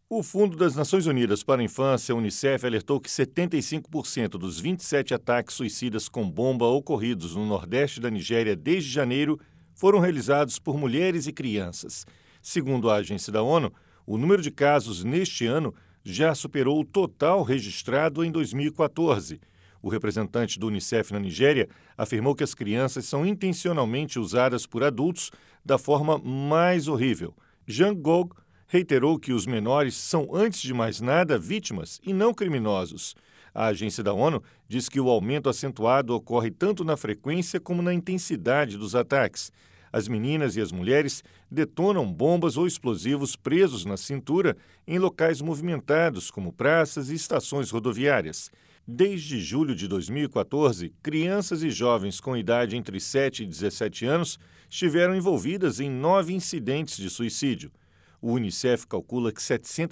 O Fundo das Nações Unidas para a Infância, Unicef, alertou que 75% dos 27 ataques suicidas com bomba ocorridos no nordeste da Nigéria desde janeiro foram realizados por mulheres e crianças. Segundo a agência da ONU, o número de casos neste ano já superou o total registrado em 2014. O representante do Unicef na Nigéria afirmou que as crianças são intencionalmente usadas por adultos da forma mais horrível. Jean Gog reiterou que os menores são, antes de mais nada, vítimas e não criminosos. A agência da ONU diz que o aumento acentuado ocorre tanto na frequência como na intensidade dos ataques. As meninas e as mulheres detonam bombas ou explosivos presos na cintura em locais movimentados, como praças e estações rodoviárias. Desde julho de 2014, crianças e jovens com idade entre 7 e 17 anos estiveram envolvidas em 9 incidentes de suicídio. O Unicef calcula que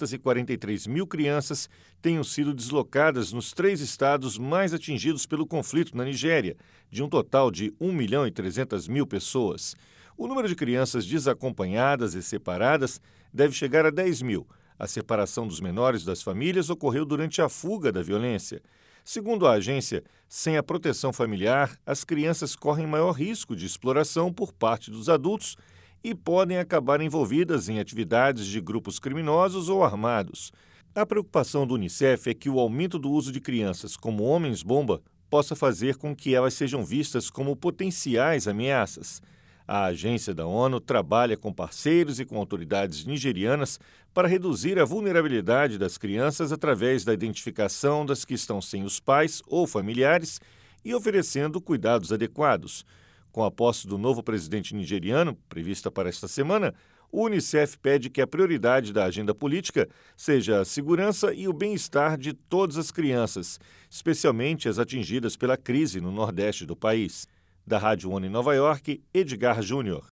743 mil crianças tenham sido deslocadas nos 3 estados mais atingidos pelo conflito na Nigéria, de um total de 1.300.000 pessoas. O número de crianças desacompanhadas e separadas deve chegar a 10 mil. A separação dos menores das famílias ocorreu durante a fuga da violência. Segundo a agência, sem a proteção familiar, as crianças correm maior risco de exploração por parte dos adultos e podem acabar envolvidas em atividades de grupos criminosos ou armados. A preocupação do Unicef é que o aumento do uso de crianças como homens-bomba possa fazer com que elas sejam vistas como potenciais ameaças. A agência da ONU trabalha com parceiros e com autoridades nigerianas para reduzir a vulnerabilidade das crianças através da identificação das que estão sem os pais ou familiares e oferecendo cuidados adequados. Com a posse do novo presidente nigeriano, prevista para esta semana, o Unicef pede que a prioridade da agenda política seja a segurança e o bem-estar de todas as crianças, especialmente as atingidas pela crise no nordeste do país. Da Rádio ONU em Nova York, Edgar Júnior.